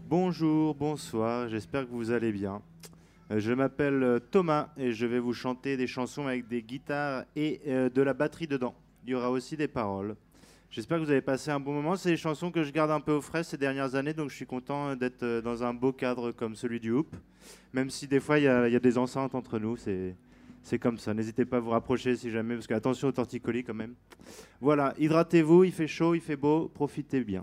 Bonjour, bonsoir, j'espère que vous allez bien. Je m'appelle Thomas et je vais vous chanter des chansons avec des guitares et de la batterie dedans. Il y aura aussi des paroles. J'espère que vous avez passé un bon moment. C'est des chansons que je garde un peu au frais ces dernières années, donc je suis content d'être dans un beau cadre comme celui du Hoop. Même si des fois il y a des enceintes entre nous, c'est comme ça. N'hésitez pas à vous rapprocher si jamais, parce que attention aux torticolis quand même. Voilà, hydratez-vous, il fait chaud, il fait beau, profitez bien.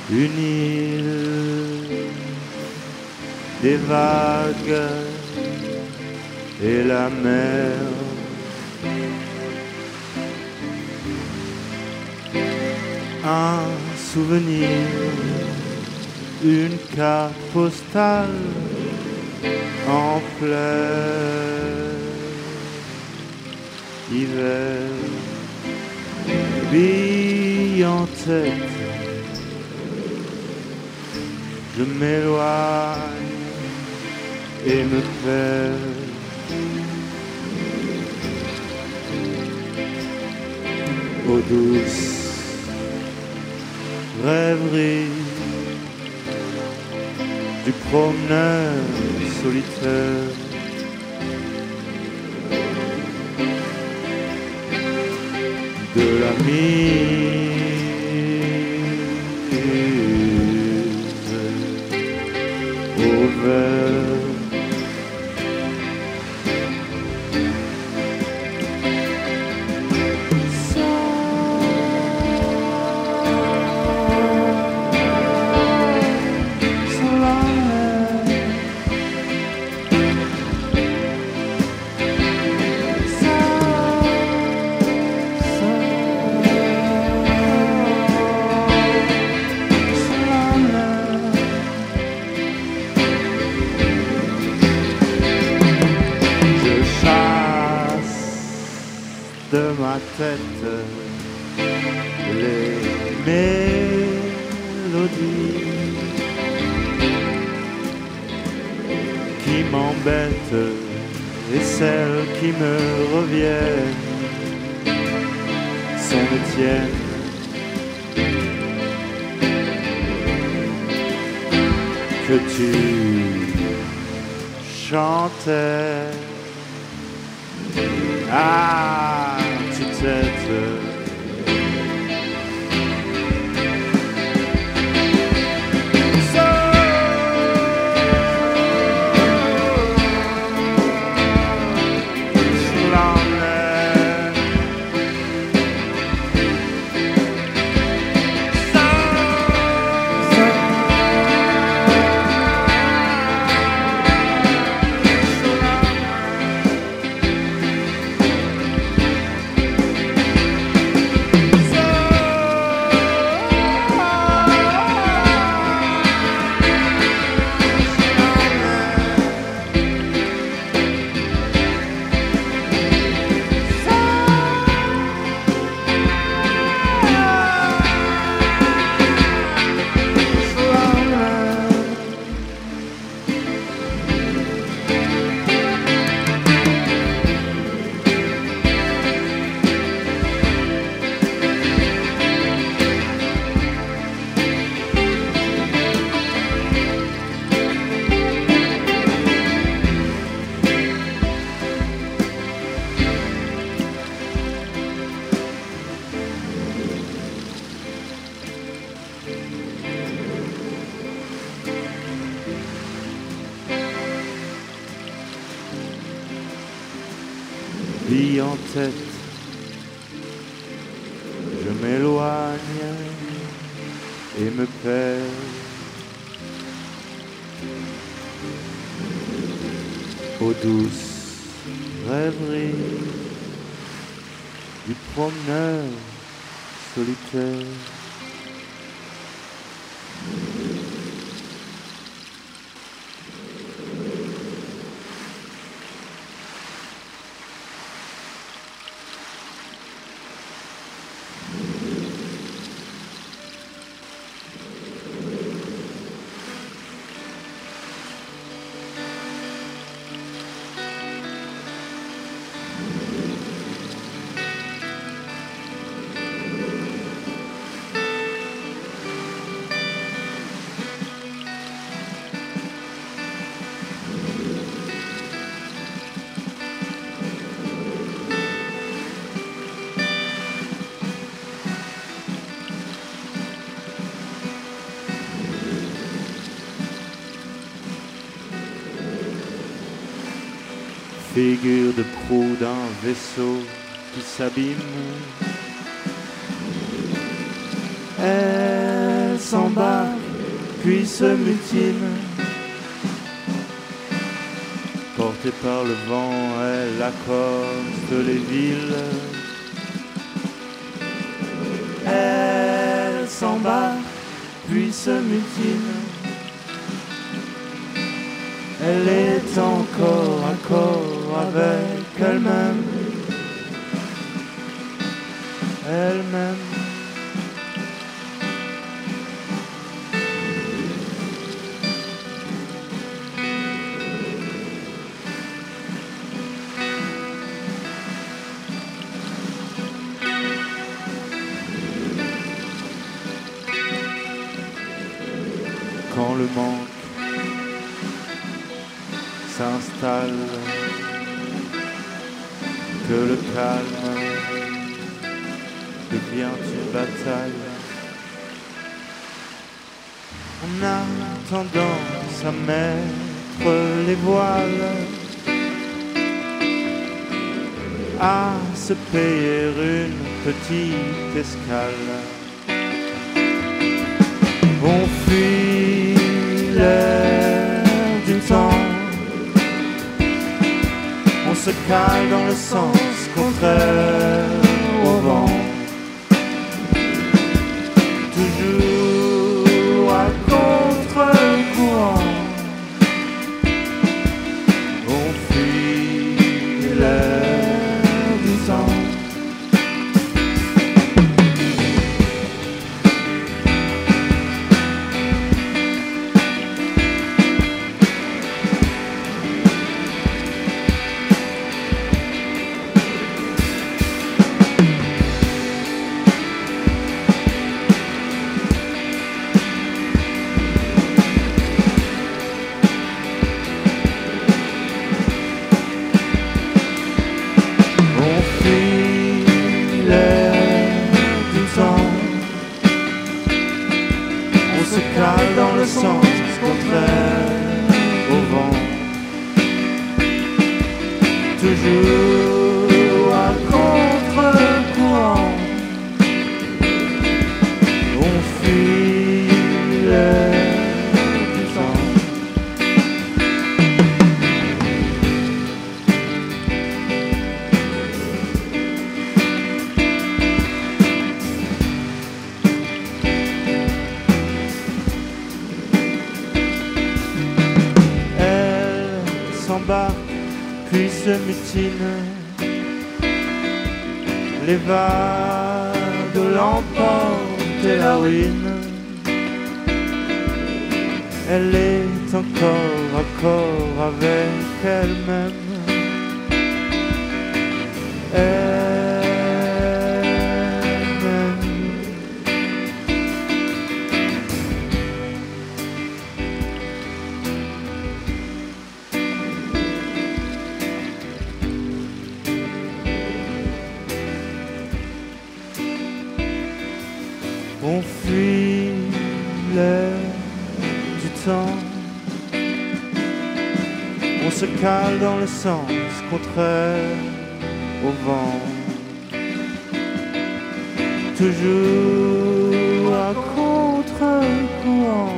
une île, des vagues et la mer. Un souvenir, une carte postale en plein hiver, bille en tête, je m'éloigne et me perds. Aux douces rêveries du promeneur solitaire, de la mise au vert. De ma tête les mélodies qui m'embêtent et celles qui me reviennent sont les tiennes. Que tu chantais à tue-tête. Bille en tête, je m'éloigne et me perds. Aux douces rêveries du promeneur solitaire. Figure de proue d'un vaisseau qui s'abîme. Est Elle s'embarque, puis se mutine. Portée par le vent, elle accoste les villes. Elle s'embarque, puis se mutine. Elle est encore à corps avec elle-même. Elle-même. Quand le manque s'installe, que le calme devient une bataille, on a tendance à mettre les voiles, à se payer une petite escale. On fuit l'air du temps, on se cale dans le sens contraire au vent, toujours à contre-courant. On fuit l'air du temps. Dans le sens contraire au vent, toujours à contre-courant. On fuit l'air du temps. Puis se mutine, les vagues l'emportent et la ruine. Elle est encore à corps avec elle-même. On fuit l'air du temps, on se cale dans le sens contraire au vent, toujours à contre-courant.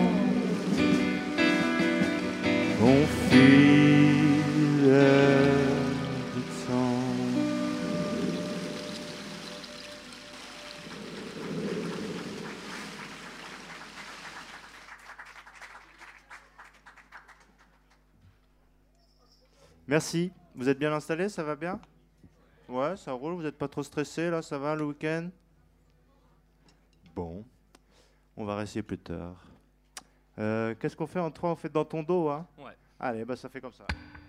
On fuit l'air du temps. Merci. Vous êtes bien installés, ça va bien? Ouais, ça roule, vous n'êtes pas trop stressé là, ça va le week-end? Bon, on va rester plus tard. Qu'est-ce qu'on fait en trois? On fait dans ton dos, hein? Ouais. Allez, bah ça fait comme ça.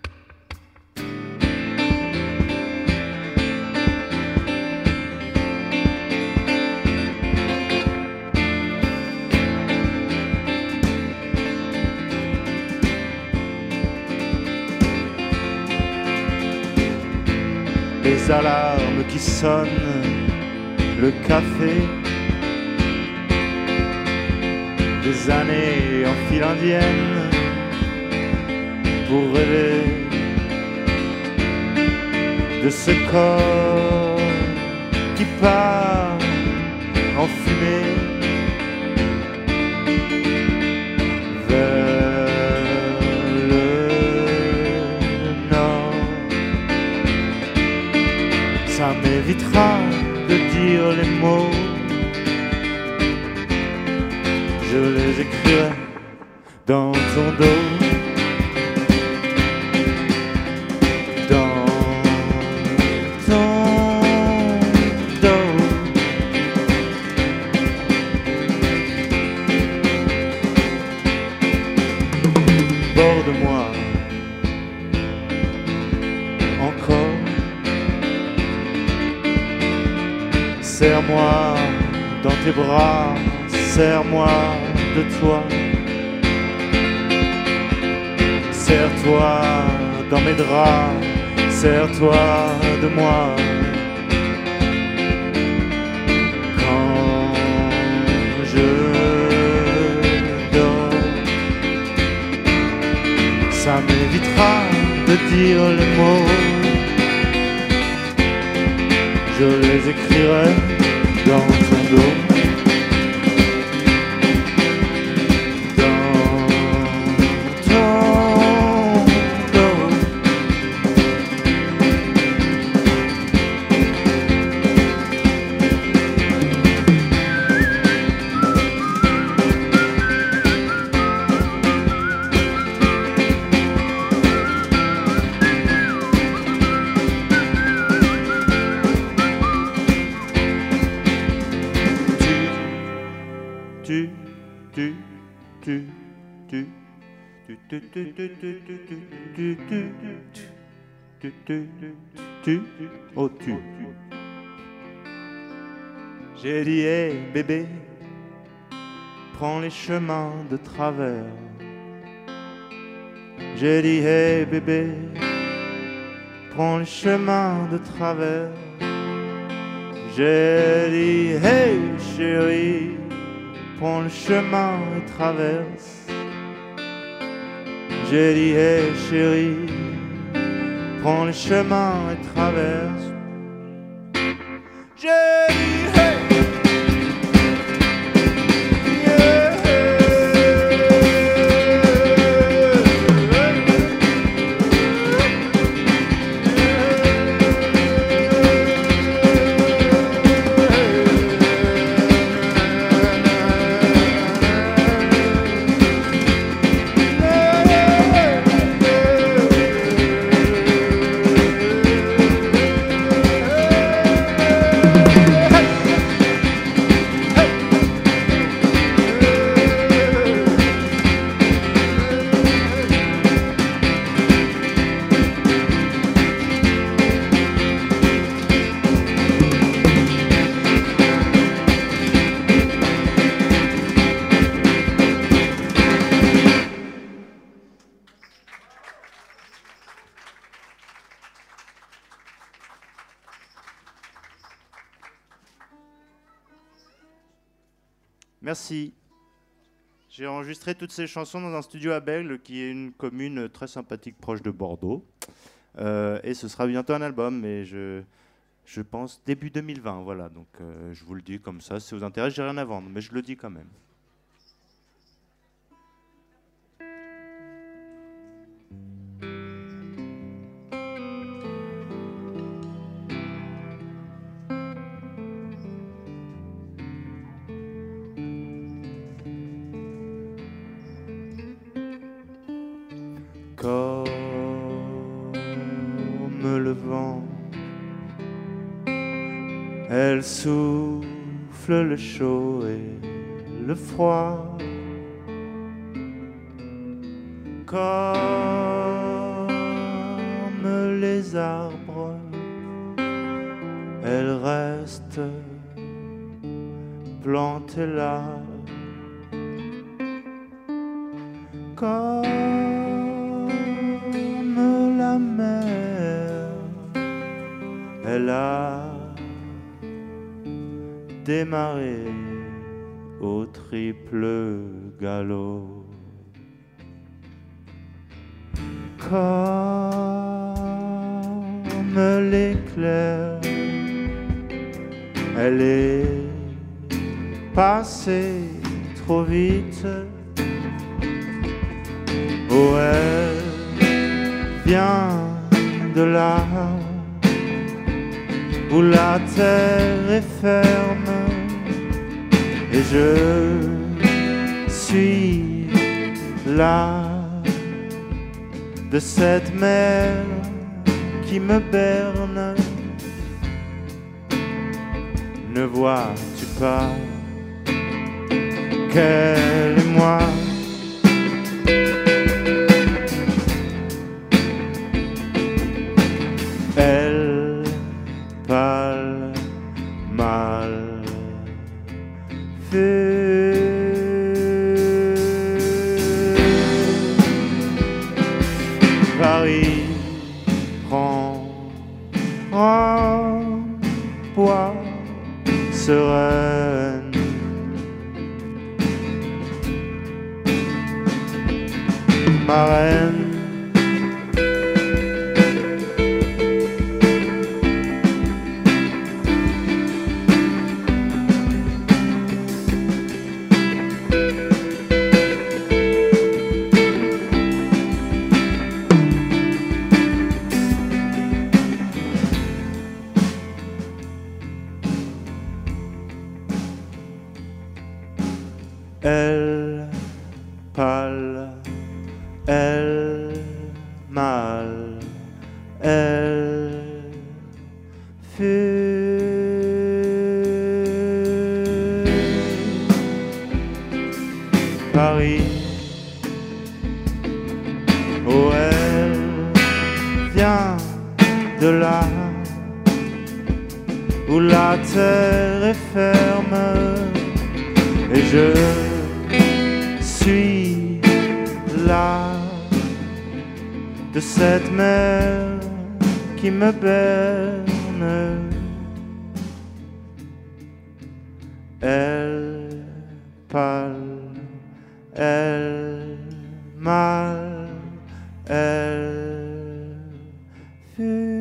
Les alarmes qui sonnent, le café, des années en file indienne pour rêver de ce corps qui part en fumée ça m'évitera de dire les mots. Je les écrirai dans ton dos. Dans ton dos. Borde-moi encore. Serre-moi dans tes bras, serre-moi de toi. Serre-toi dans mes draps, serre-toi de moi. Quand je dors, ça m'évitera de dire les mots. Je les écrirai dans ton dos. Oh tu. J'ai dit hey bébé, prends les chemins de travers. J'ai dit hey bébé, prends les chemins de travers. J'ai dit hey chérie, prends le chemin et traverse. J'ai dit hey chérie, prends le chemin et traverse. J'ai dit hey. Merci. J'ai enregistré toutes ces chansons dans un studio à Bègles, qui est une commune très sympathique proche de Bordeaux. Et ce sera bientôt un album, mais je pense début 2020. Voilà, donc je vous le dis comme ça. Si ça vous intéresse, j'ai rien à vendre, mais je le dis quand même. Comme le vent, elle souffle le chaud et le froid. Comme les arbres, elle reste plantée là. Comme la mer, elle a démarré au triple galop. Comme l'éclair, elle est passée trop vite. Oh, elle vient de là, où la terre est ferme et je suis là de cette mer qui me berne. Ne vois-tu pas qu'elle et moi elle parle mal fait. Paris prend un poids sereine. Ma reine, elle parle, elle mal, elle fait. Paris, oh elle vient de là où la terre est ferme et je suis là de cette mer qui me berne. Elle parle, elle mal, elle fuit.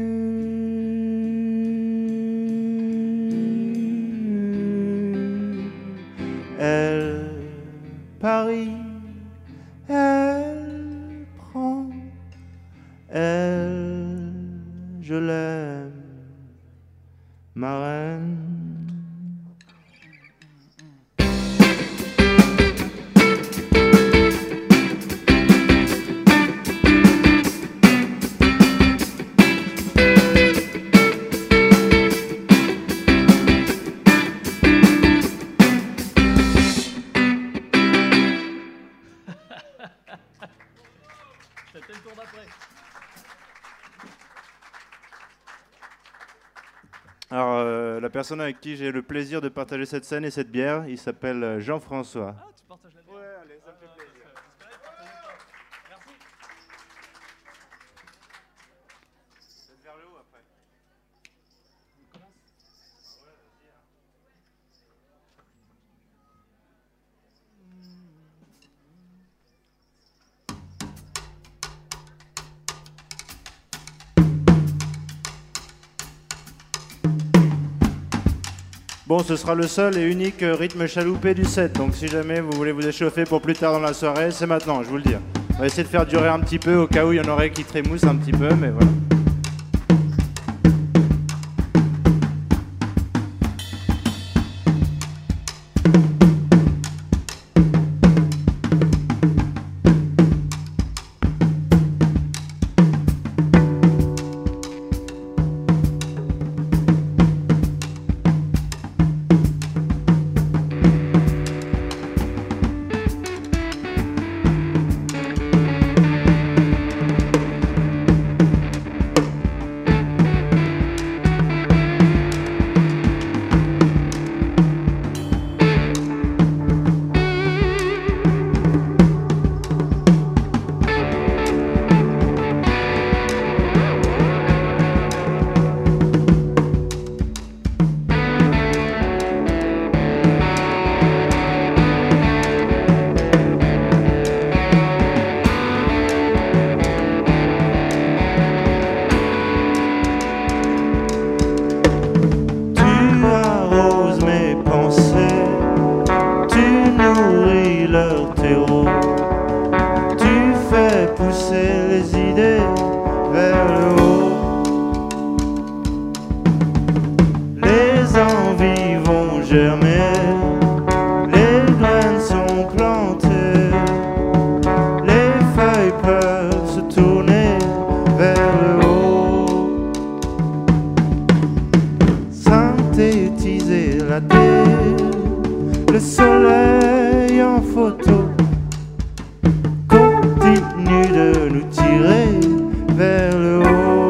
Elle Paris, elle prend, elle, je l'aime, ma reine. C'était le tour d'après. Alors, la personne avec qui j'ai le plaisir de partager cette scène et cette bière, il s'appelle Jean-François. Ah, tu partages la bière. Ouais, allez, ça me fait plaisir. Merci. C'est vers le haut après. Bon, ce sera le seul et unique rythme chaloupé du set, donc si jamais vous voulez vous échauffer pour plus tard dans la soirée, c'est maintenant, je vous le dis. On va essayer de faire durer un petit peu au cas où il y en aurait qui trémoussent un petit peu, mais voilà. la terre, le soleil en photo continue de nous tirer vers le haut.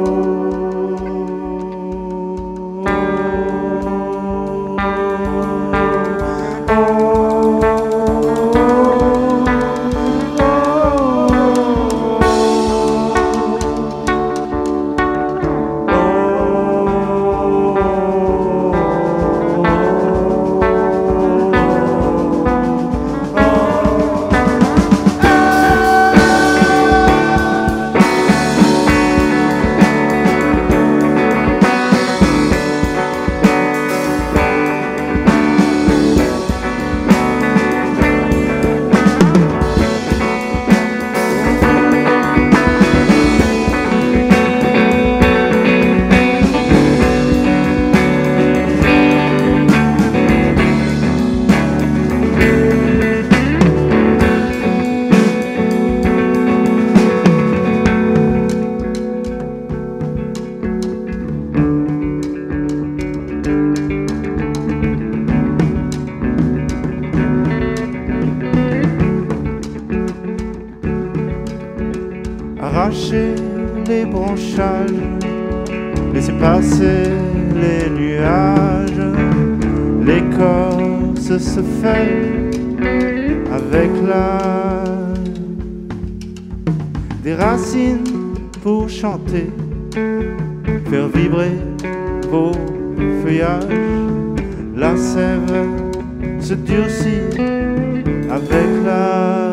Arracher les branchages, laisser passer les nuages, l'écorce se fait avec l'âge. Des racines pour chanter, faire vibrer vos feuillages. La sève se durcit avec l'âge.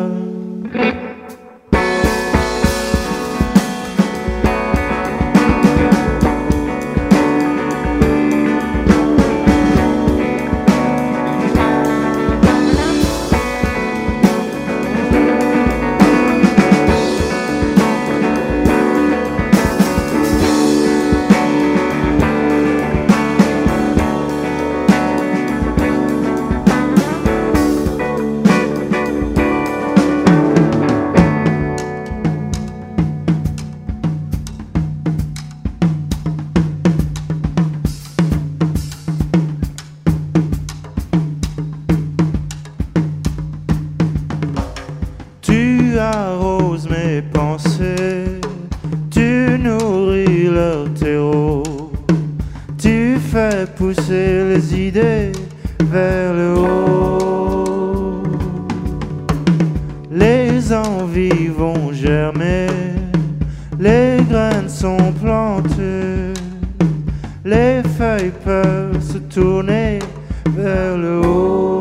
Tu arroses mes pensées, tu nourris leur terreau, tu fais pousser les idées vers le haut. Les envies vont germer, les graines sont plantées, les feuilles peuvent se tourner vers le haut.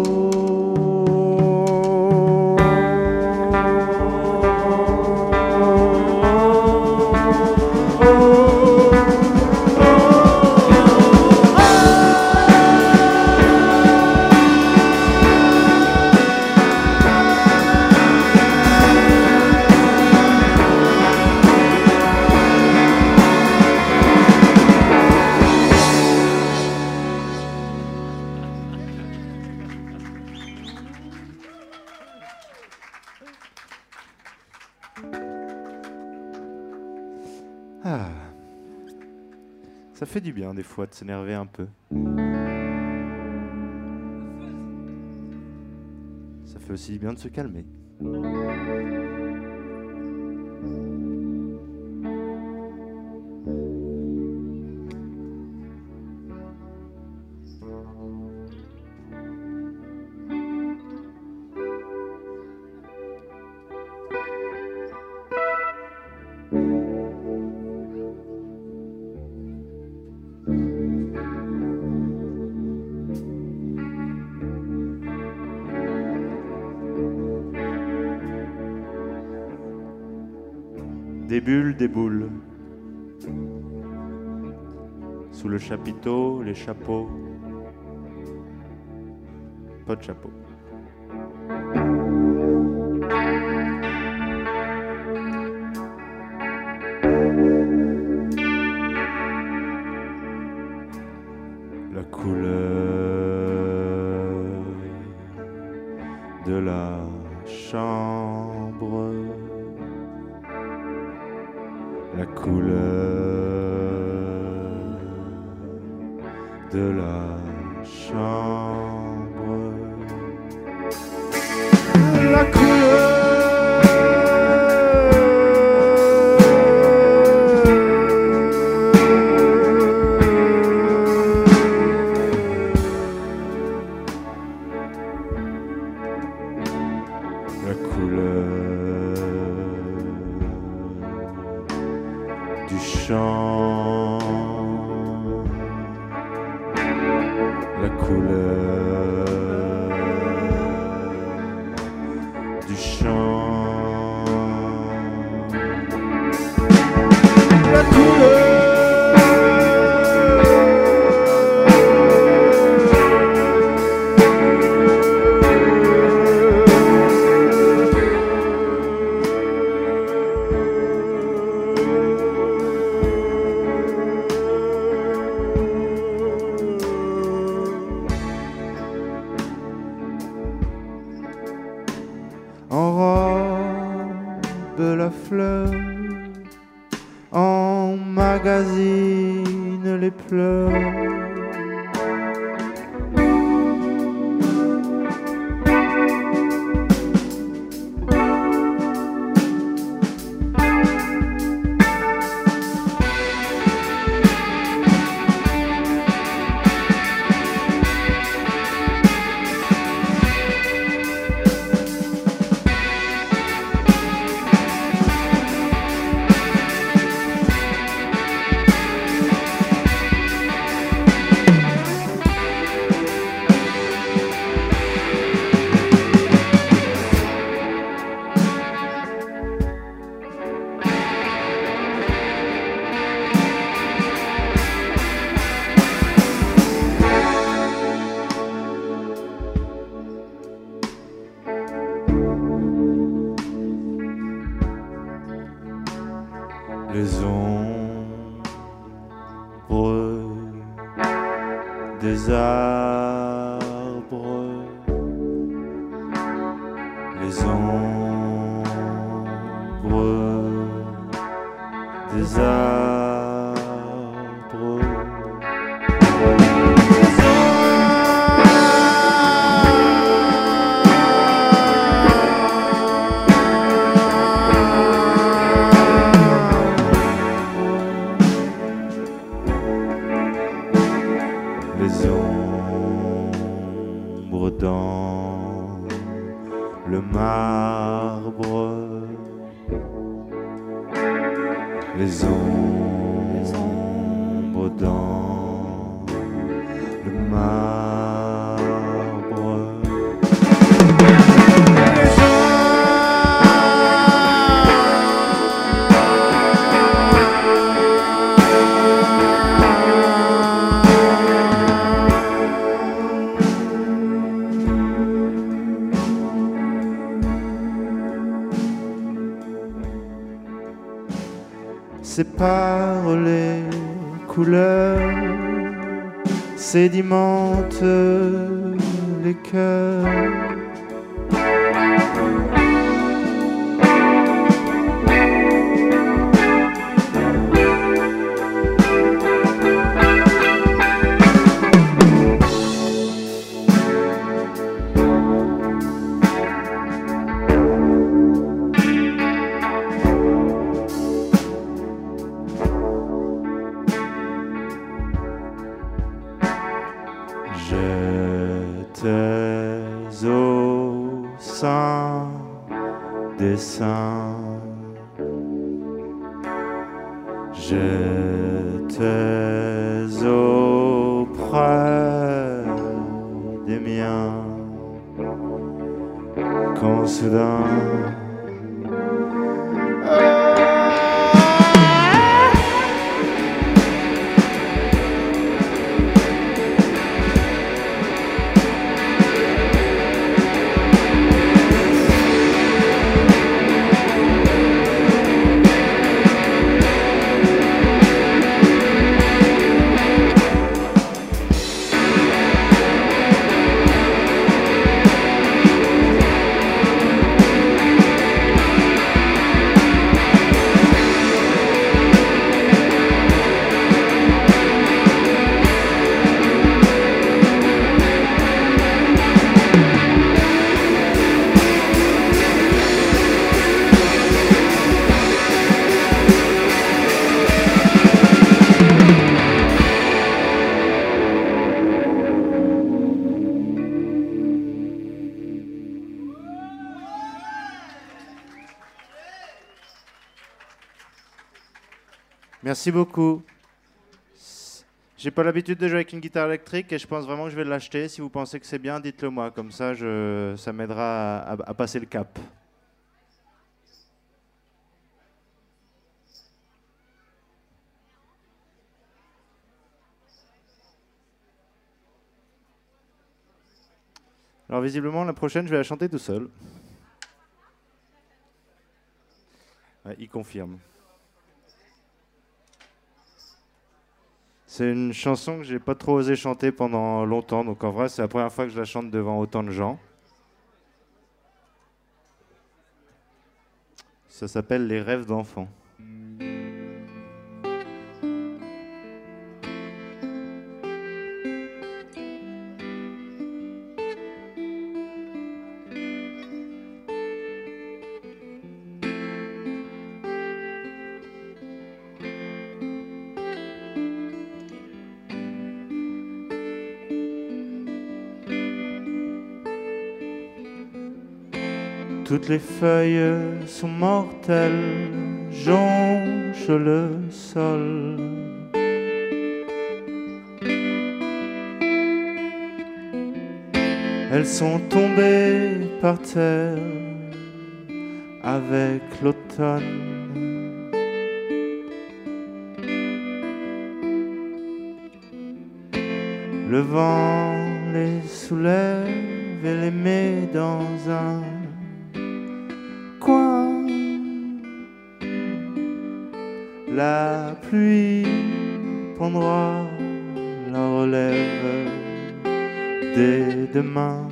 Ah. Ça fait du bien des fois de s'énerver un peu. Ça fait aussi du bien de se calmer. Des bulles, des boules. Sous le chapiteau, les chapeaux. Pas de chapeau. La couleur de la chambre. La couleur de la chambre. La couleur. La couleur du chant, la couleur du chant, la couleur. Enrobe la fleur, emmagasine les pleurs. Les ombres des arbres, les ombres des arbres. Les ombres dans le marbre, les ombres dans le marbre. Sépare les couleurs, sédimente les cœurs. J'étais au sein des saints, j'étais auprès des miens, quand soudain Merci beaucoup. J'ai pas l'habitude de jouer avec une guitare électrique et je pense vraiment que je vais l'acheter. Si vous pensez que c'est bien, dites-le moi. Comme ça, ça m'aidera à passer le cap. Alors visiblement, la prochaine, je vais la chanter tout seul. Ouais, il confirme. C'est une chanson que j'ai pas trop osé chanter pendant longtemps, donc en vrai, c'est la première fois que je la chante devant autant de gens. Ça s'appelle Les rêves d'enfant. Toutes les feuilles sont mortelles, jonchent le sol. Elles sont tombées par terre avec l'automne. Le vent les soulève et les met dans un coin. La pluie prendra la relève dès demain.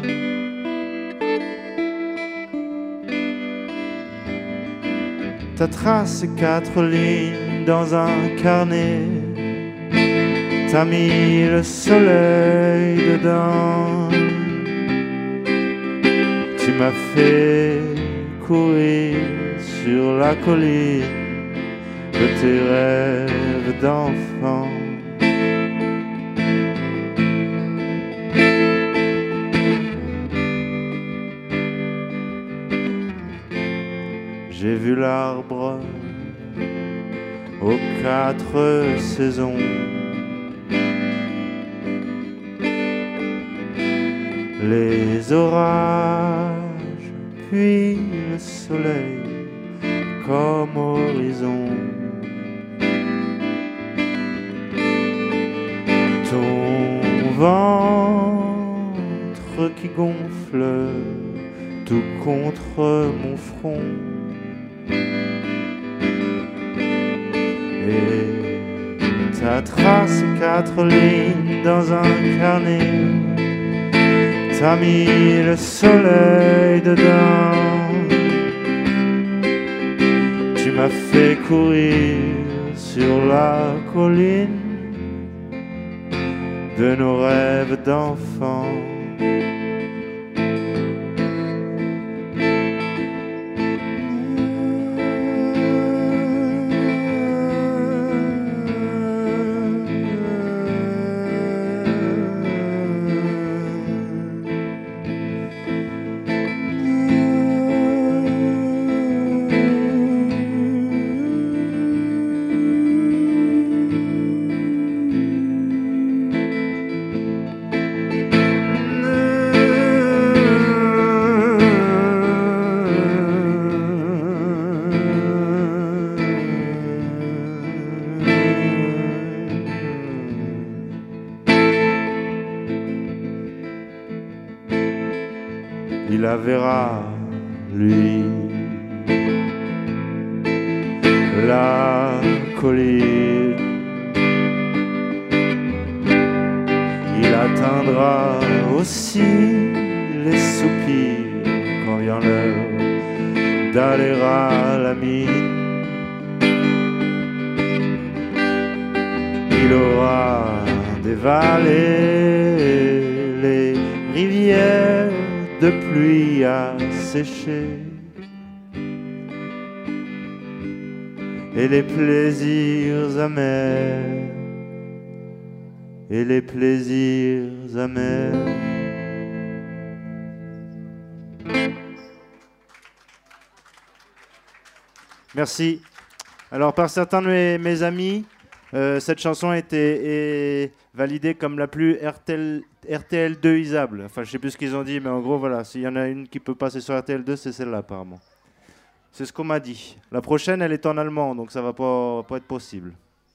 Ta trace et 4 lignes dans un carnet. T'as mis le soleil dedans. Tu m'as fait courir sur la colline de tes rêves d'enfant. J'ai vu l'arbre aux 4 saisons. Les orages, puis le soleil comme horizon. Ton ventre qui gonfle tout contre mon front. Et ta trace 4 lignes dans un carnet. T'as mis le soleil dedans. Tu m'as fait courir sur la colline de nos rêves d'enfants. Il la verra, lui, la colline. Il atteindra aussi les soupirs quand vient l'heure d'aller à la mine. Il aura des vallées, les rivières de pluie à sécher, et les plaisirs amers, et les plaisirs amers. Merci. Alors, par certains de mes amis, cette chanson a été validée comme la plus RTL2isable. Enfin, je sais plus ce qu'ils ont dit, mais en gros, voilà, s'il y en a une qui peut passer sur RTL2, c'est celle-là, apparemment. C'est ce qu'on m'a dit. La prochaine, elle est en allemand, donc ça va pas être possible.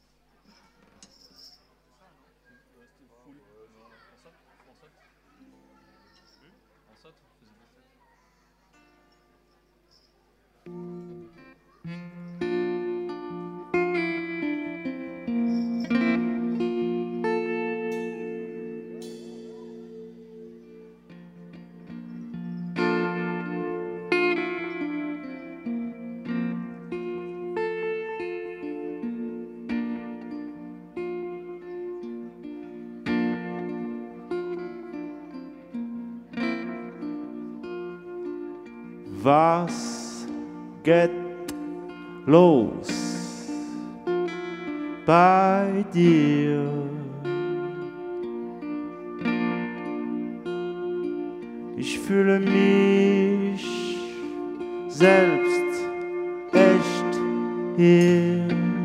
Was geht los bei dir? Ich fühle mich selbst echt hier.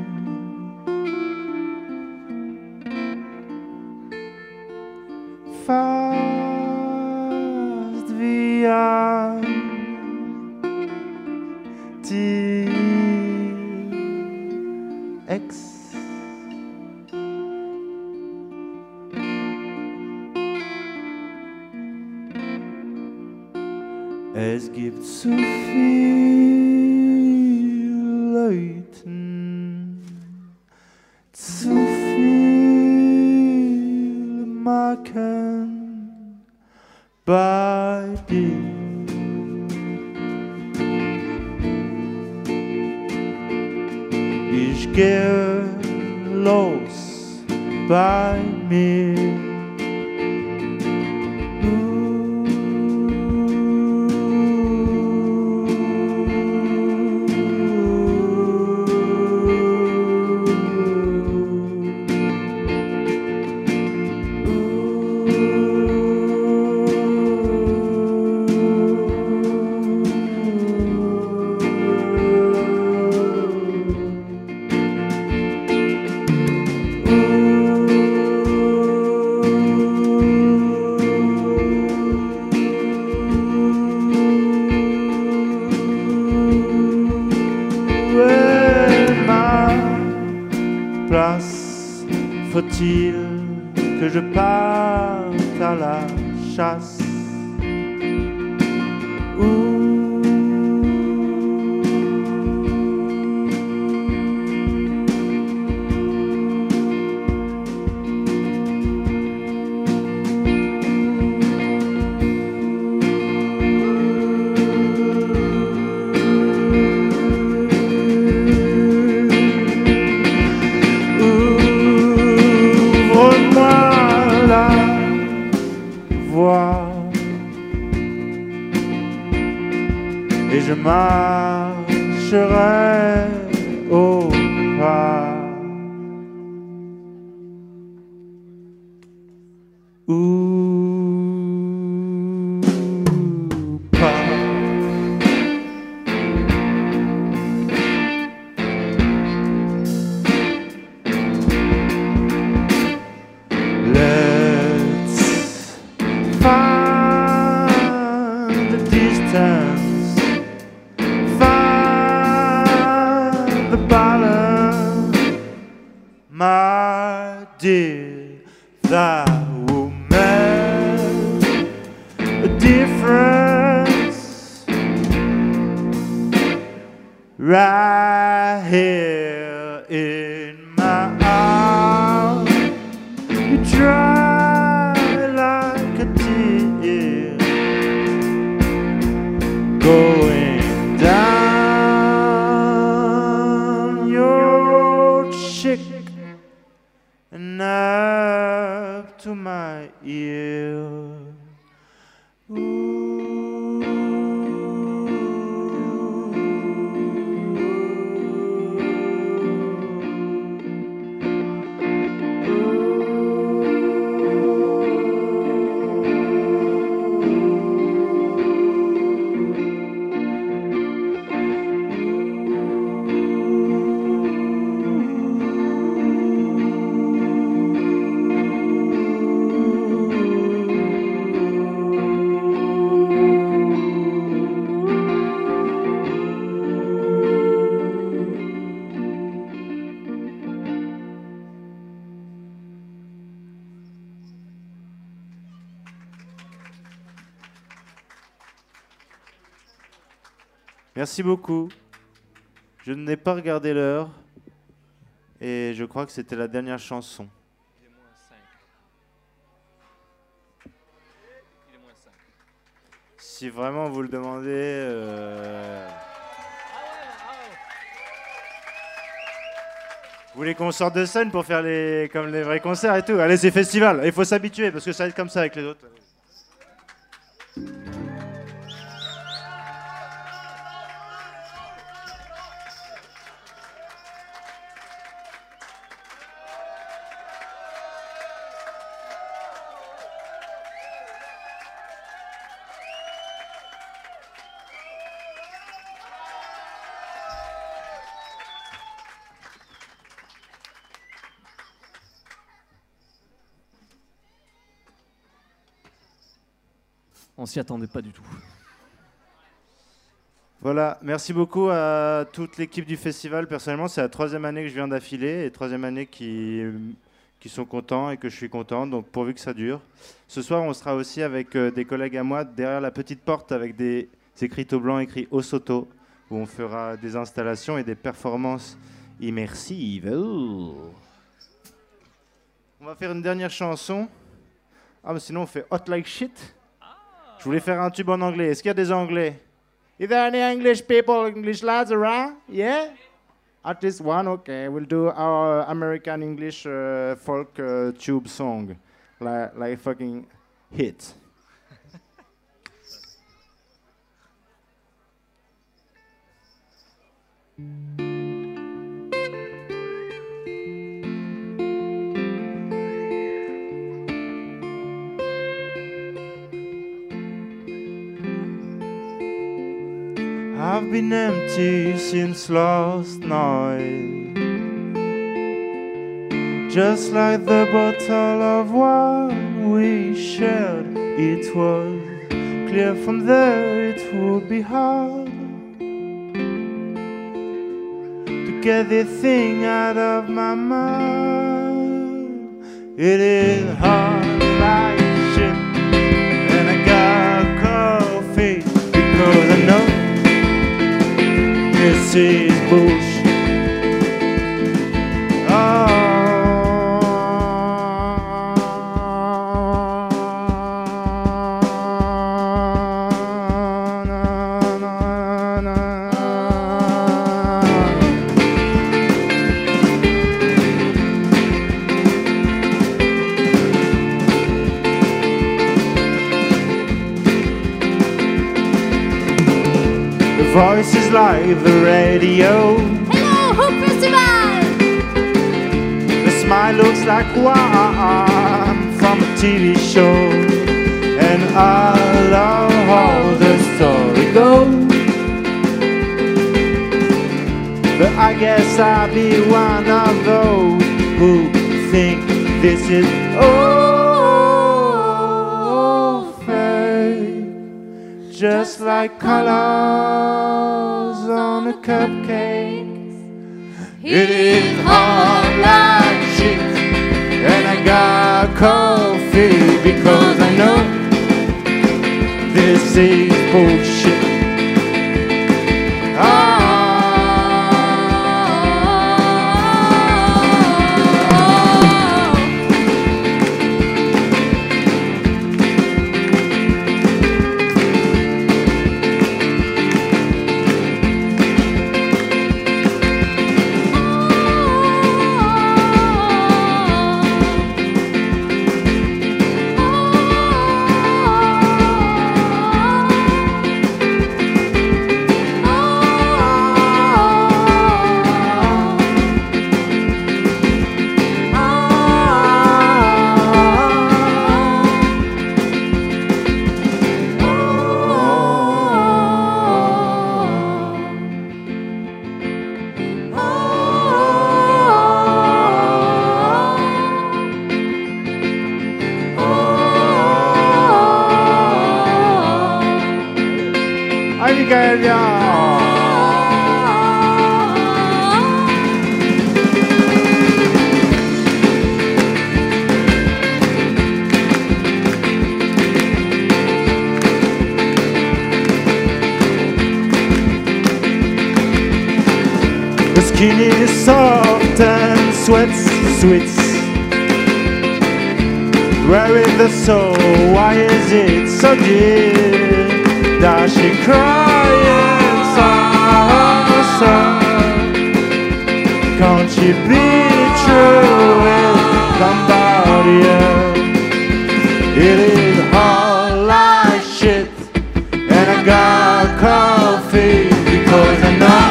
Fast wie ein die Ex. Es gibt zu viel Leuten, zu viel Marken bei dir. Ich gehe los bei mir. Faut-il que je parte à la chasse? Et je marcherai au pas ou pas. Let's find the distance. My dear, that will make a difference right here in my arms. You dry like a tear going down your cheek and up to my ear. Merci beaucoup. Je n'ai pas regardé l'heure et je crois que c'était la dernière chanson. Il est moins 5. Il est moins 5. Si vraiment vous le demandez... Vous voulez qu'on sorte de scène pour faire comme les vrais concerts et tout? Allez, c'est festival. Il faut s'habituer parce que ça va être comme ça avec les autres. On s'y attendait pas du tout. Voilà, merci beaucoup à toute l'équipe du festival. Personnellement, c'est la 3e année que je viens d'affilée et 3e année qui sont contents et que je suis content, donc pourvu que ça dure. Ce soir, on sera aussi avec des collègues à moi derrière la petite porte avec des écriteaux blancs écrits Osoto, où on fera des installations et des performances immersives. Ouh. On va faire une dernière chanson. Ah, mais sinon, on fait Hot Like Shit. Je voulais faire un tube en anglais. Est-ce qu'il y a des anglais? Is there any English people, English lads around? Yeah? At least one? Okay. We'll do our American English folk tube song. Like fucking hit. I've been empty since last night, just like the bottle of wine we shared. It was clear from there it would be hard to get this thing out of my mind. It is hard like shit, and I got coffee because I know this is bullshit. Voices like the radio. Hello, Hope Festival! The smile looks like one from a TV show. And I love how the story goes. But I guess I'll be one of those who think this is all fake. Just like colors on a cupcake. It is hard like shit, and I got coffee because I know this is bullshit. skin is soft and sweats, sweets. Where is the soul? Why is it so dear? Does she cry and sorrow? Can't she be true with somebody else? It is all like shit, and I got coffee because I know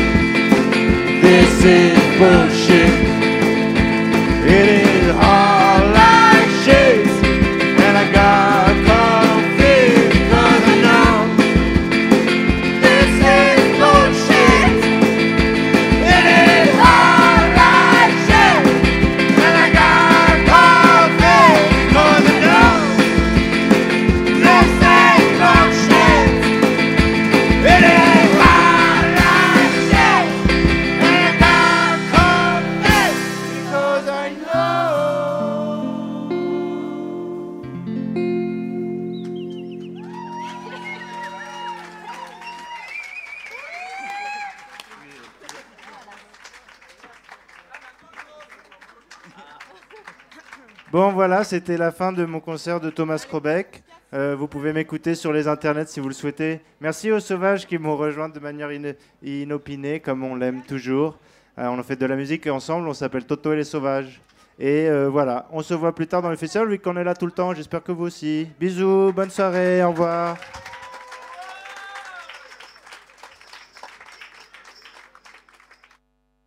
this is bullshit. It is all like shit, and I got coffee because I know this is bullshit. It is all like shit, and I got coffee because I know this is bullshit. It is all like shit, and I got coffee because I know. Bon voilà, c'était la fin de mon concert de Thomas Krobeck. Vous pouvez m'écouter sur les internets si vous le souhaitez. Merci aux sauvages qui m'ont rejoint de manière inopinée, comme on l'aime toujours. On a fait de la musique ensemble, on s'appelle Toto et les Sauvages. Et voilà, on se voit plus tard dans le festival, vu qu'on est là tout le temps. J'espère que vous aussi. Bisous, bonne soirée, au revoir.